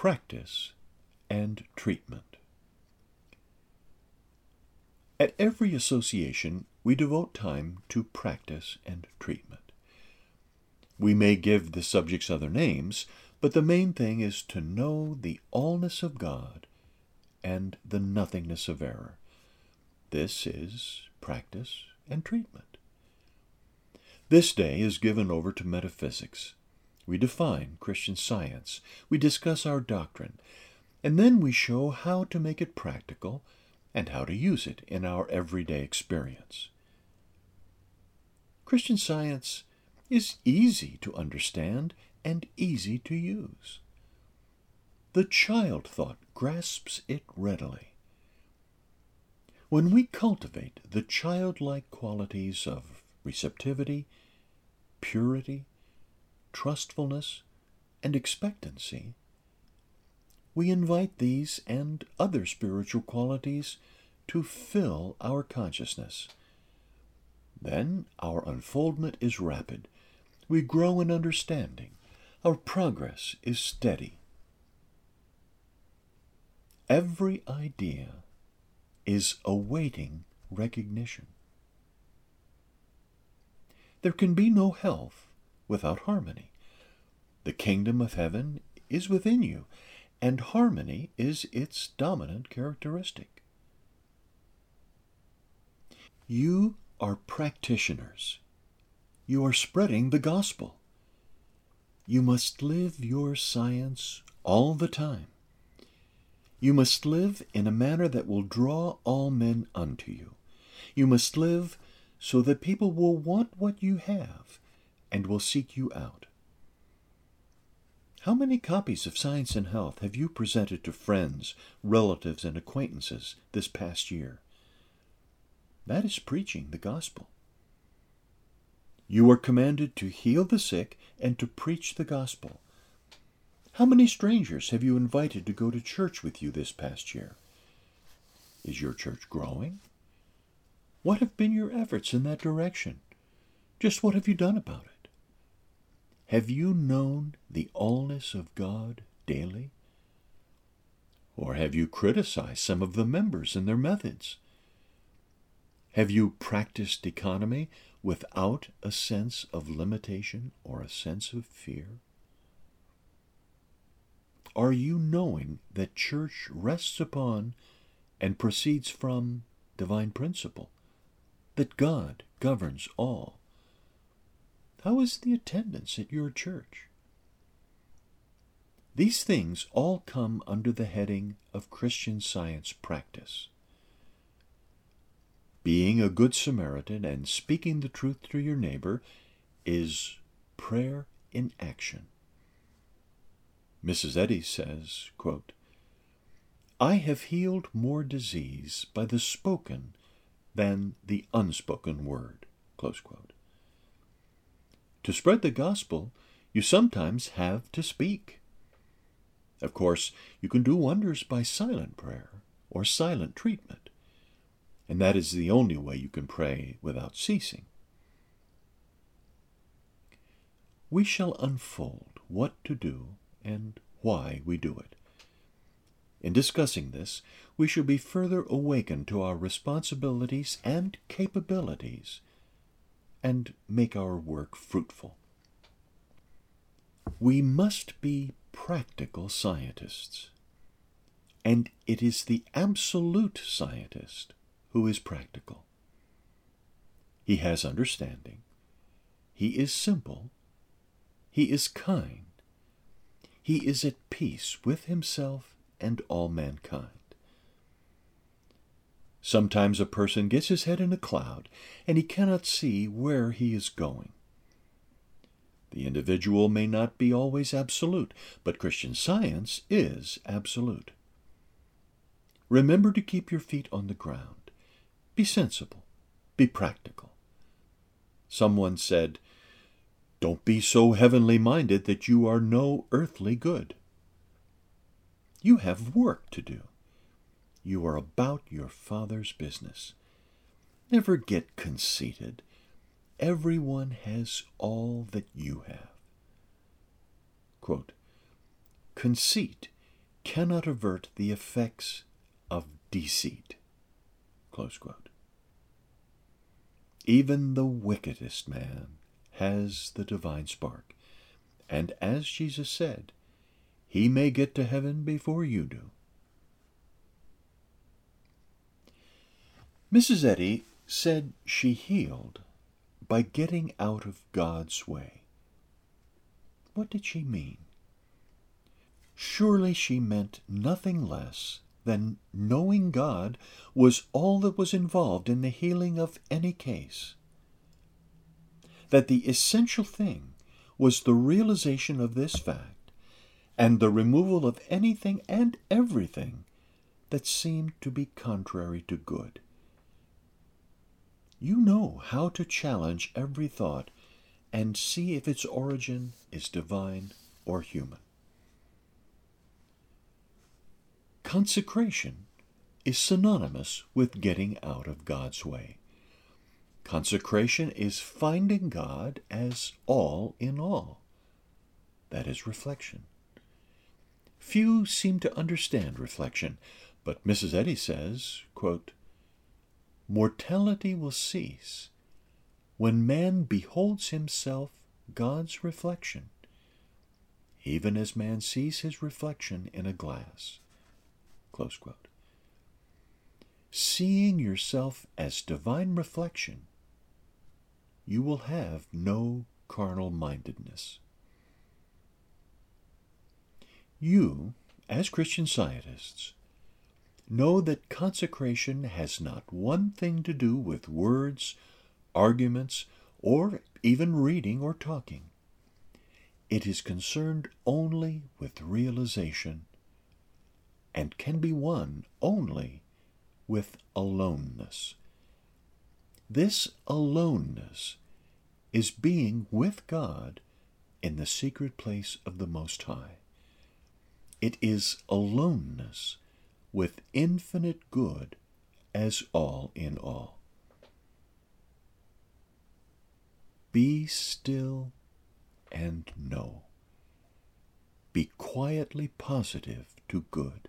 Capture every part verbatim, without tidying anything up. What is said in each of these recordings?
practice and treatment. At every association, we devote time to practice and treatment. We may give the subjects other names, but the main thing is to know the allness of God and the nothingness of error. This is practice and treatment. This day is given over to metaphysics. We define Christian Science, we discuss our doctrine, and then we show how to make it practical and how to use it in our everyday experience. Christian Science is easy to understand and easy to use. The child thought grasps it readily. When we cultivate the childlike qualities of receptivity, purity, trustfulness, and expectancy, we invite these and other spiritual qualities to fill our consciousness. Then our unfoldment is rapid. We grow in understanding. Our progress is steady. Every idea is awaiting recognition. There can be no health without harmony. The kingdom of heaven is within you, and harmony is its dominant characteristic. You are practitioners. You are spreading the gospel. You must live your science all the time. You must live in a manner that will draw all men unto you. You must live so that people will want what you have and will seek you out. How many copies of Science and Health have you presented to friends, relatives, and acquaintances this past year? That is preaching the gospel. You are commanded to heal the sick and to preach the gospel. How many strangers have you invited to go to church with you this past year? Is your church growing? What have been your efforts in that direction? Just what have you done about it? Have you known the allness of God daily? Or have you criticized some of the members and their methods? Have you practiced economy without a sense of limitation or a sense of fear? Are you knowing that church rests upon and proceeds from divine principle, that God governs all? How is the attendance at your church? These things all come under the heading of Christian Science practice. Being a good Samaritan and speaking the truth to your neighbor is prayer in action. Missus Eddy says, quote, I have healed more disease by the spoken than the unspoken word. Close quote. To spread the gospel, you sometimes have to speak. Of course, you can do wonders by silent prayer or silent treatment, and that is the only way you can pray without ceasing. We shall unfold what to do and why we do it. In discussing this, we shall be further awakened to our responsibilities and capabilities and make our work fruitful. We must be practical scientists, and it is the absolute scientist who is practical. He has understanding. He is simple. He is kind. He is at peace with himself and all mankind. Sometimes a person gets his head in a cloud, and he cannot see where he is going. The individual may not be always absolute, but Christian Science is absolute. Remember to keep your feet on the ground. Be sensible. Be practical. Someone said, Don't be so heavenly minded that you are no earthly good. You have work to do. You are about your Father's business. Never get conceited. Everyone has all that you have. Quote, Conceit cannot avert the effects of deceit. Close quote. Even the wickedest man has the divine spark, and as Jesus said, he may get to heaven before you do. Missus Eddy said she healed by getting out of God's way. What did she mean? Surely she meant nothing less than knowing God was all that was involved in the healing of any case. That the essential thing was the realization of this fact and the removal of anything and everything that seemed to be contrary to good. You know how to challenge every thought and see if its origin is divine or human. Consecration is synonymous with getting out of God's way. Consecration is finding God as all in all. That is reflection. Few seem to understand reflection, but Missus Eddy says, quote, "Mortality will cease when man beholds himself God's reflection, even as man sees his reflection in a glass." Close quote. Seeing yourself as divine reflection, you will have no carnal mindedness. You, as Christian Scientists, know that consecration has not one thing to do with words, arguments, or even reading or talking. It is concerned only with realization and can be won only with aloneness. This aloneness is being with God in the secret place of the Most High. It is aloneness with infinite good as all in all. Be still and know. Be quietly positive to good.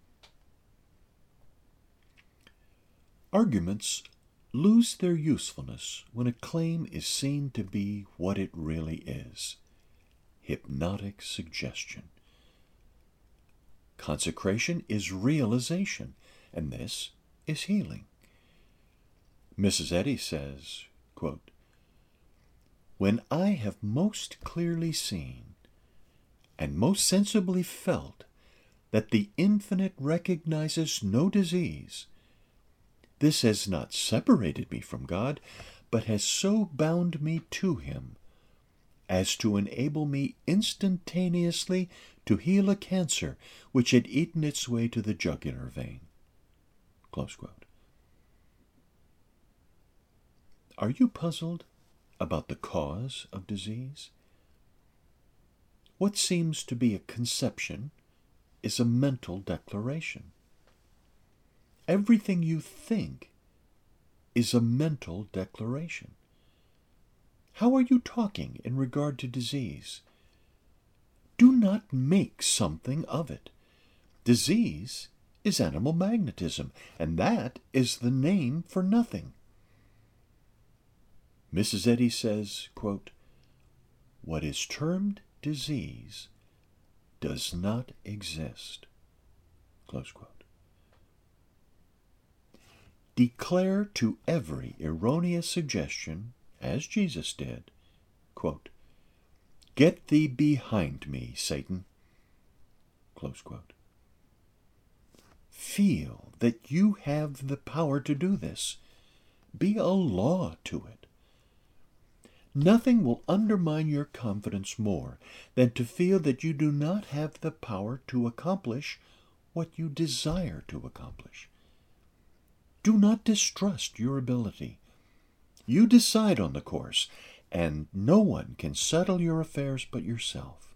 Arguments lose their usefulness when a claim is seen to be what it really is: hypnotic suggestion. Consecration is realization, and this is healing. Missus Eddy says, quote, "When I have most clearly seen and most sensibly felt that the infinite recognizes no disease, this has not separated me from God, but has so bound me to Him as to enable me instantaneously to heal a cancer which had eaten its way to the jugular vein." Close quote. Are you puzzled about the cause of disease? What seems to be a conception is a mental declaration. Everything you think is a mental declaration. How are you talking in regard to disease? Do not make something of it. Disease is animal magnetism, and that is the name for nothing. Missus Eddy says, quote, "What is termed disease does not exist." Close quote. Declare to every erroneous suggestion, as Jesus did, quote, "Get thee behind me, Satan." Close quote. Feel that you have the power to do this. Be a law to it. Nothing will undermine your confidence more than to feel that you do not have the power to accomplish what you desire to accomplish. Do not distrust your ability. You decide on the course, and no one can settle your affairs but yourself.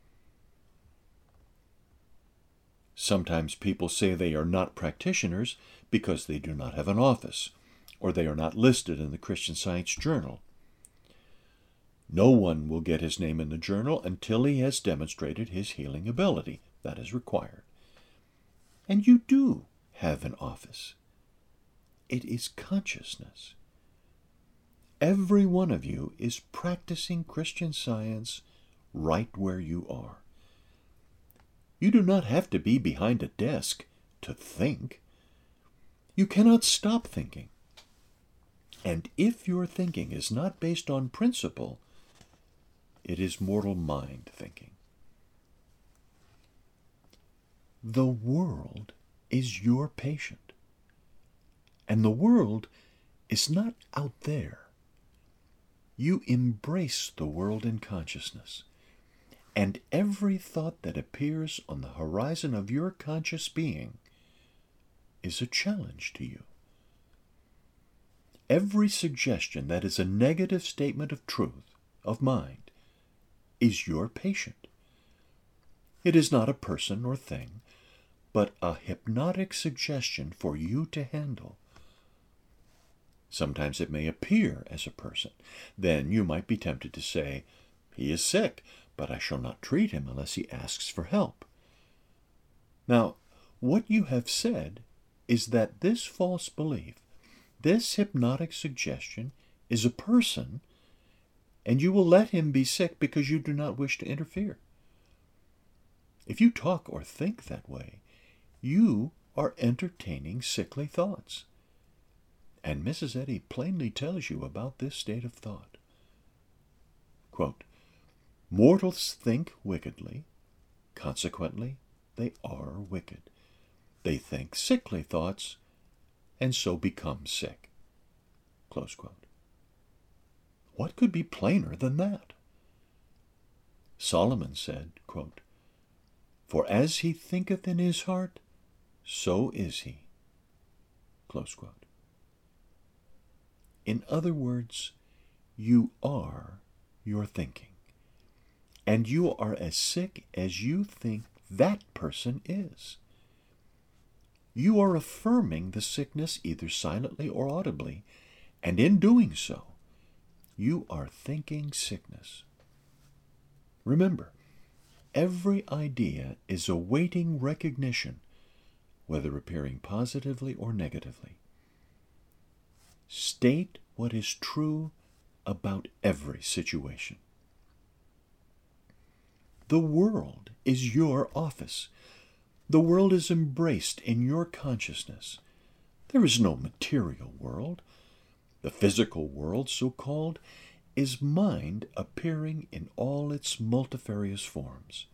Sometimes people say they are not practitioners because they do not have an office, or they are not listed in the Christian Science Journal. No one will get his name in the journal until he has demonstrated his healing ability. That is required. And you do have an office. It is consciousness. Every one of you is practicing Christian Science right where you are. You do not have to be behind a desk to think. You cannot stop thinking. And if your thinking is not based on principle, it is mortal mind thinking. The world is your patient. And the world is not out there. You embrace the world in consciousness. And every thought that appears on the horizon of your conscious being is a challenge to you. Every suggestion that is a negative statement of truth, of mind, is your patient. It is not a person or thing, but a hypnotic suggestion for you to handle. Sometimes it may appear as a person. Then you might be tempted to say, "He is sick, but I shall not treat him unless he asks for help." Now, what you have said is that this false belief, this hypnotic suggestion, is a person, and you will let him be sick because you do not wish to interfere. If you talk or think that way, you are entertaining sickly thoughts. And Missus Eddy plainly tells you about this state of thought. Quote, "Mortals think wickedly, consequently they are wicked. They think sickly thoughts, and so become sick." Close quote. What could be plainer than that? Solomon said, quote, "For as he thinketh in his heart, so is he." Close quote. In other words, you are your thinking, and you are as sick as you think that person is. You are affirming the sickness either silently or audibly, and in doing so, you are thinking sickness. Remember, every idea is awaiting recognition, whether appearing positively or negatively. State what is true about every situation. The world is your office. The world is embraced in your consciousness. There is no material world. The physical world, so-called, is mind appearing in all its multifarious forms.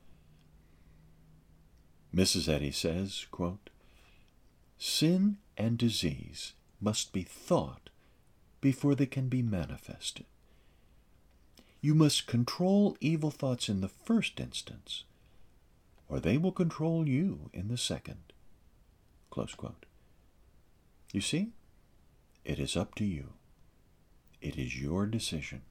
Missus Eddy says, quote, "Sin and disease must be thought before they can be manifested. You must control evil thoughts in the first instance, or they will control you in the second." Close quote. You see, it is up to you. It is your decision.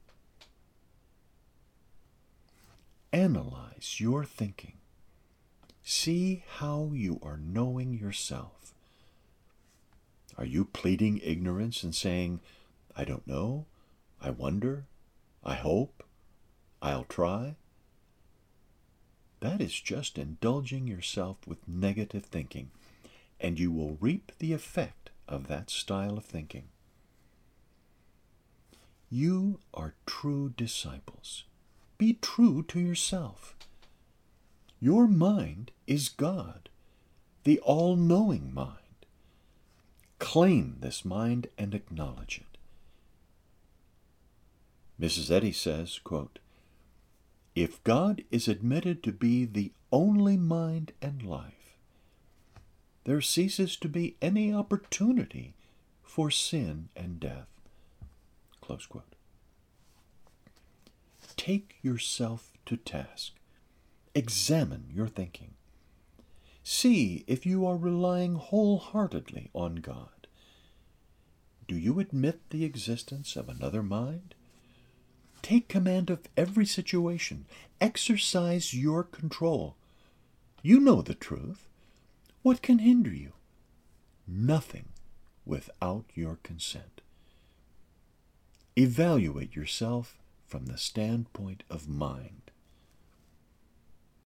Analyze your thinking. See how you are knowing yourself. Are you pleading ignorance and saying, "I don't know, I wonder, I hope, I'll try"? That is just indulging yourself with negative thinking, and you will reap the effect of that style of thinking. You are true disciples. Be true to yourself. Your mind is God, the all-knowing mind. Claim this mind and acknowledge it. Missus Eddy says, quote, "If God is admitted to be the only mind and life, there ceases to be any opportunity for sin and death." Close quote. Take yourself to task. Examine your thinking. See if you are relying wholeheartedly on God. Do you admit the existence of another mind? Take command of every situation. Exercise your control. You know the truth. What can hinder you? Nothing without your consent. Evaluate yourself from the standpoint of mind.